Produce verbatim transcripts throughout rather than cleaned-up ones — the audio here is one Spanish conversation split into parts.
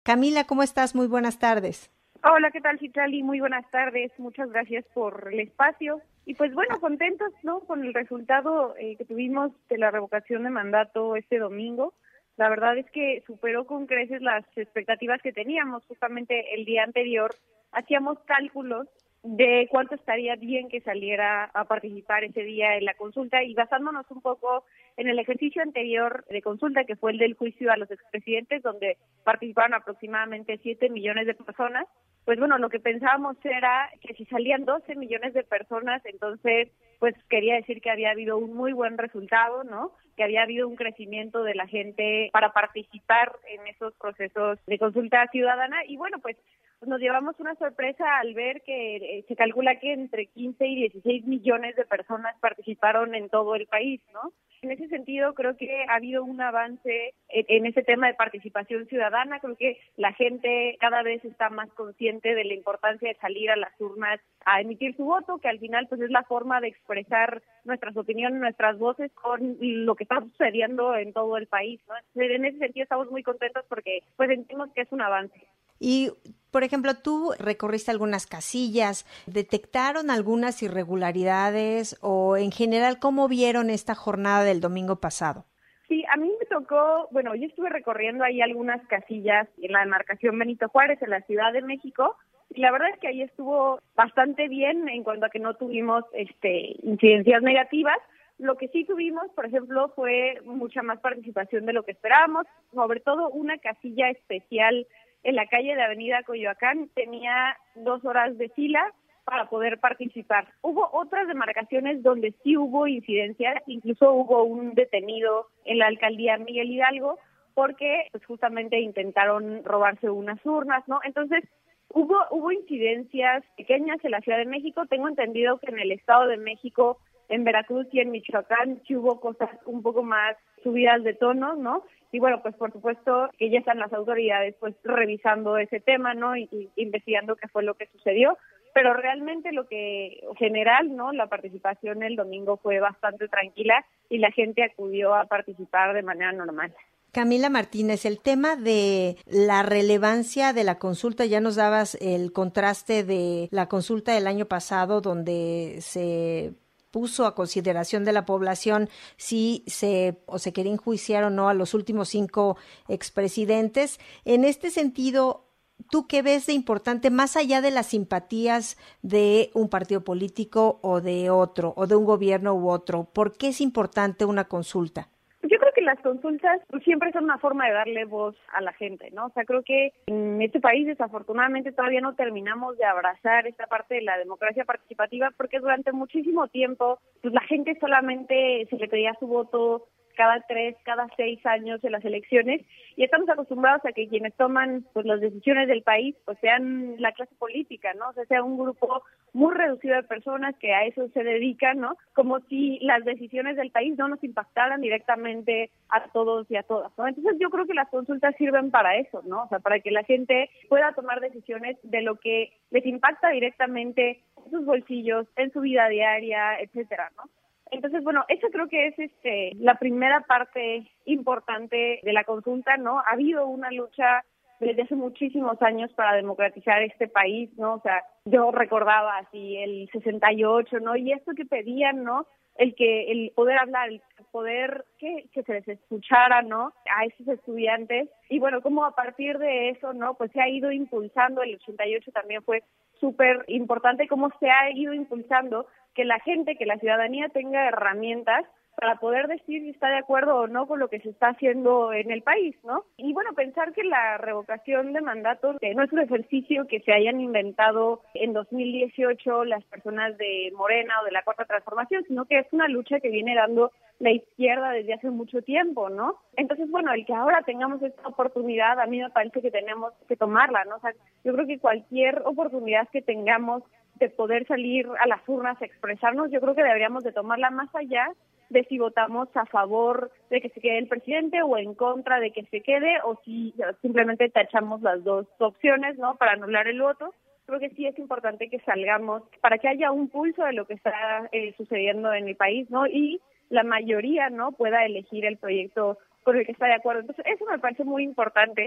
Camila, ¿cómo estás? Muy buenas tardes. Hola, ¿qué tal, Citlali? Muy buenas tardes. Muchas gracias por el espacio. Y pues bueno, contentos, ¿no? Con el resultado eh, que tuvimos de la revocación de mandato este domingo. La verdad es que superó con creces las expectativas que teníamos. Justamente el día anterior hacíamos cálculos de cuánto estaría bien que saliera a participar ese día en la consulta, y basándonos un poco en el ejercicio anterior de consulta, que fue el del juicio a los expresidentes, donde participaron aproximadamente siete millones de personas, pues bueno, lo que pensábamos era que si salían doce millones de personas, entonces pues quería decir que había habido un muy buen resultado, ¿no? Que había habido un crecimiento de la gente para participar en esos procesos de consulta ciudadana. Y bueno, pues nos llevamos una sorpresa al ver que eh, se calcula que entre quince y dieciséis millones de personas participaron en todo el país, ¿no? En ese sentido, creo que ha habido un avance en, en ese tema de participación ciudadana. Creo que la gente cada vez está más consciente de la importancia de salir a las urnas a emitir su voto, que al final pues es la forma de expresar nuestras opiniones, nuestras voces con lo que está sucediendo en todo el país, ¿no? Entonces, en ese sentido estamos muy contentos porque pues sentimos que es un avance. Y, por ejemplo, tú recorriste algunas casillas, ¿detectaron algunas irregularidades o en general cómo vieron esta jornada del domingo pasado? Sí, a mí me tocó, bueno, yo estuve recorriendo ahí algunas casillas en la demarcación Benito Juárez, en la Ciudad de México, y la verdad es que ahí estuvo bastante bien en cuanto a que no tuvimos este incidencias negativas. Lo que sí tuvimos, por ejemplo, fue mucha más participación de lo que esperábamos, sobre todo una casilla especial en la calle de Avenida Coyoacán, tenía dos horas de fila para poder participar. Hubo otras demarcaciones donde sí hubo incidencias, incluso hubo un detenido en la alcaldía Miguel Hidalgo, porque pues justamente intentaron robarse unas urnas, ¿no? Entonces, hubo hubo incidencias pequeñas en la Ciudad de México. Tengo entendido que en el Estado de México, en Veracruz y en Michoacán sí hubo cosas un poco más subidas de tono, ¿no? Y bueno, pues por supuesto que ya están las autoridades pues revisando ese tema, ¿no? Y, y investigando qué fue lo que sucedió. Pero realmente lo que en general, ¿no? La participación el domingo fue bastante tranquila y la gente acudió a participar de manera normal. Camila Martínez, el tema de la relevancia de la consulta, ya nos dabas el contraste de la consulta del año pasado donde se puso a consideración de la población si se o se quería enjuiciar o no a los últimos cinco expresidentes. En este sentido, ¿tú qué ves de importante más allá de las simpatías de un partido político o de otro, o de un gobierno u otro? ¿Por qué es importante una consulta? Yo creo que las consultas siempre son una forma de darle voz a la gente, ¿no? O sea, creo que en este país desafortunadamente todavía no terminamos de abrazar esta parte de la democracia participativa, porque durante muchísimo tiempo pues la gente solamente se le pedía su voto cada tres, cada seis años en las elecciones, y estamos acostumbrados a que quienes toman pues las decisiones del país pues sean la clase política, ¿no? O sea, sea un grupo muy reducido de personas que a eso se dedican, ¿no? Como si las decisiones del país no nos impactaran directamente a todos y a todas, ¿no? Entonces yo creo que las consultas sirven para eso, ¿no? O sea, para que la gente pueda tomar decisiones de lo que les impacta directamente en sus bolsillos, en su vida diaria, etcétera, ¿no? Entonces, bueno, eso creo que es este la primera parte importante de la consulta, ¿no? Ha habido una lucha desde hace muchísimos años para democratizar este país, ¿no? O sea, yo recordaba así el sesenta y ocho, ¿no? Y esto que pedían, ¿no? El que el poder hablar, el poder que, que se les escuchara, ¿no? A esos estudiantes. Y bueno, como a partir de eso, ¿no? Pues se ha ido impulsando, el ochenta y ocho también fue súper importante, cómo se ha ido impulsando que la gente, que la ciudadanía tenga herramientas para poder decir si está de acuerdo o no con lo que se está haciendo en el país, ¿no? Y bueno, pensar que la revocación de mandato que no es un ejercicio que se hayan inventado en dos mil dieciocho las personas de Morena o de la Cuarta Transformación, sino que es una lucha que viene dando la izquierda desde hace mucho tiempo, ¿no? Entonces, bueno, el que ahora tengamos esta oportunidad, a mí me parece que tenemos que tomarla, ¿no? O sea, yo creo que cualquier oportunidad que tengamos de poder salir a las urnas a expresarnos, yo creo que deberíamos de tomarla más allá de si votamos a favor de que se quede el presidente o en contra de que se quede, o si simplemente tachamos las dos opciones, ¿no? Para anular el voto. Creo que sí es importante que salgamos para que haya un pulso de lo que está eh, sucediendo en el país, ¿no? Y la mayoría, ¿no? Pueda elegir el proyecto con el que está de acuerdo. Entonces, eso me parece muy importante.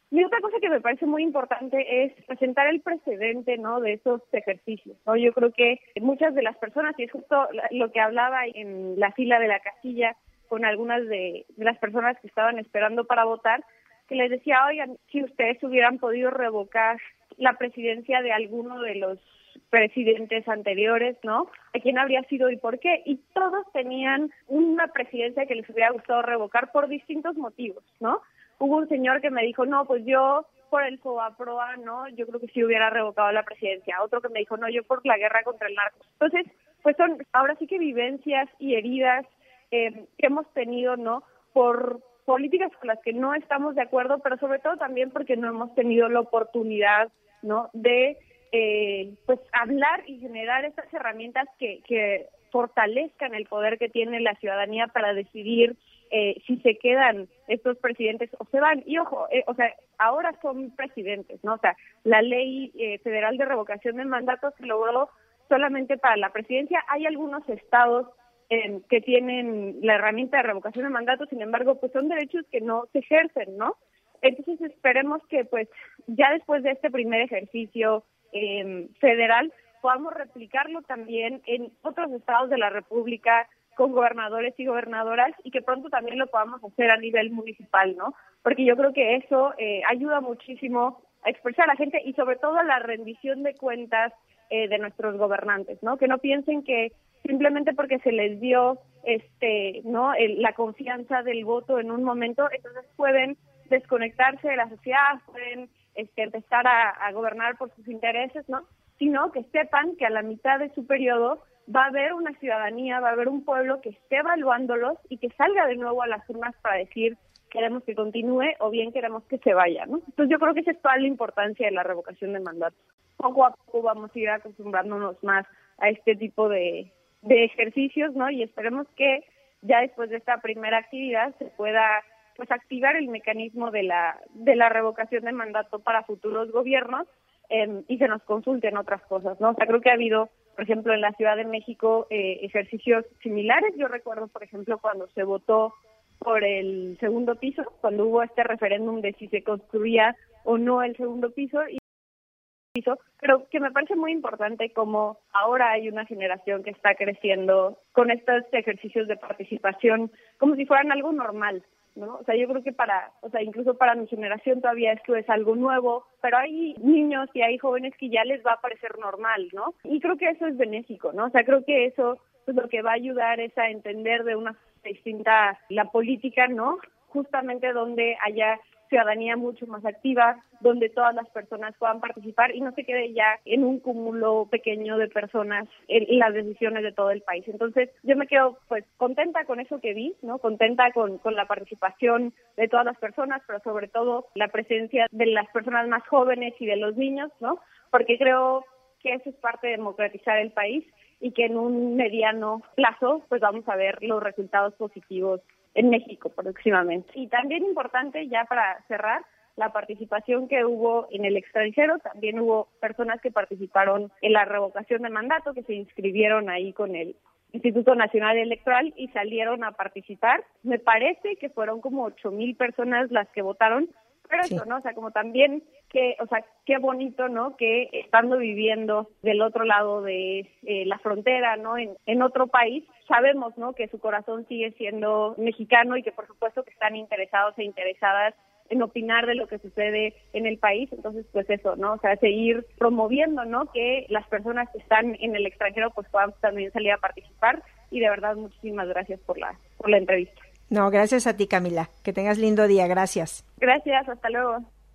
Y otra cosa que me parece muy importante es presentar el precedente, ¿no?, de esos ejercicios, ¿no? Yo creo que muchas de las personas, y es justo lo que hablaba en la fila de la casilla con algunas de, de las personas que estaban esperando para votar, que les decía, oigan, si ustedes hubieran podido revocar la presidencia de alguno de los presidentes anteriores, ¿no?, ¿a quién habría sido y por qué? Y todos tenían una presidencia que les hubiera gustado revocar por distintos motivos, ¿no? Hubo un señor que me dijo, no, pues yo por el FOBAPROA, ¿no?, yo creo que sí hubiera revocado la presidencia. Otro que me dijo, no, yo por la guerra contra el narco. Entonces, pues son ahora sí que vivencias y heridas eh, que hemos tenido, ¿no?, por políticas con las que no estamos de acuerdo, pero sobre todo también porque no hemos tenido la oportunidad, ¿no?, de eh, pues hablar y generar estas herramientas que, que fortalezcan el poder que tiene la ciudadanía para decidir Eh, si se quedan estos presidentes o se van. Y ojo, eh, o sea, ahora son presidentes, ¿no? O sea, la ley eh, federal de revocación de mandato se logró solamente para la presidencia. Hay algunos estados eh, que tienen la herramienta de revocación de mandato, sin embargo, pues son derechos que no se ejercen, ¿no? Entonces esperemos que pues ya después de este primer ejercicio eh, federal podamos replicarlo también en otros estados de la República, con gobernadores y gobernadoras, y que pronto también lo podamos hacer a nivel municipal, ¿no? Porque yo creo que eso eh, ayuda muchísimo a expresar a la gente y sobre todo a la rendición de cuentas eh, de nuestros gobernantes, ¿no? Que no piensen que simplemente porque se les dio este, ¿no?, el, la confianza del voto en un momento, entonces pueden desconectarse de la sociedad, pueden este, empezar a, a gobernar por sus intereses, ¿no? Sino que sepan que a la mitad de su periodo va a haber una ciudadanía, va a haber un pueblo que esté evaluándolos y que salga de nuevo a las urnas para decir queremos que continúe o bien queremos que se vaya, ¿no? Entonces yo creo que esa es toda la importancia de la revocación de mandato. Poco a poco vamos a ir acostumbrándonos más a este tipo de, de ejercicios, ¿no? Y esperemos que ya después de esta primera actividad se pueda pues activar el mecanismo de la de la revocación de mandato para futuros gobiernos eh, y se nos consulten otras cosas, ¿no? O sea, creo que ha habido, por ejemplo, en la Ciudad de México, eh, ejercicios similares. Yo recuerdo, por ejemplo, cuando se votó por el segundo piso, cuando hubo este referéndum de si se construía o no el segundo piso, y piso, pero que me parece muy importante como ahora hay una generación que está creciendo con estos ejercicios de participación como si fueran algo normal, ¿no? O sea, yo creo que para, o sea, incluso para mi generación todavía esto es algo nuevo, pero hay niños y hay jóvenes que ya les va a parecer normal, ¿no? Y creo que eso es benéfico, ¿no? O sea, creo que eso pues, lo que va a ayudar es a entender de una forma distinta la política, ¿no? Justamente donde haya ciudadanía mucho más activa, donde todas las personas puedan participar y no se quede ya en un cúmulo pequeño de personas en las decisiones de todo el país. Entonces, yo me quedo pues contenta con eso que vi, ¿no? Contenta con, con la participación de todas las personas, pero sobre todo la presencia de las personas más jóvenes y de los niños, ¿no? Porque creo que eso es parte de democratizar el país y que en un mediano plazo pues vamos a ver los resultados positivos en México próximamente. Y también importante, ya para cerrar, la participación que hubo en el extranjero. También hubo personas que participaron en la revocación de mandato, que se inscribieron ahí con el Instituto Nacional Electoral y salieron a participar. Me parece que fueron como ocho mil personas las que votaron, pero sí. Eso, ¿no? O sea, como también que, o sea, qué bonito, ¿no? Que estando viviendo del otro lado de eh, la frontera, ¿no? En, en otro país, sabemos, ¿no? Que su corazón sigue siendo mexicano y que por supuesto que están interesados e interesadas en opinar de lo que sucede en el país. Entonces, pues eso, ¿no? O sea, seguir promoviendo, ¿no? Que las personas que están en el extranjero pues puedan también salir a participar. Y de verdad, muchísimas gracias por la por la entrevista. No, gracias a ti, Camila. Que tengas lindo día. Gracias. Gracias, hasta luego.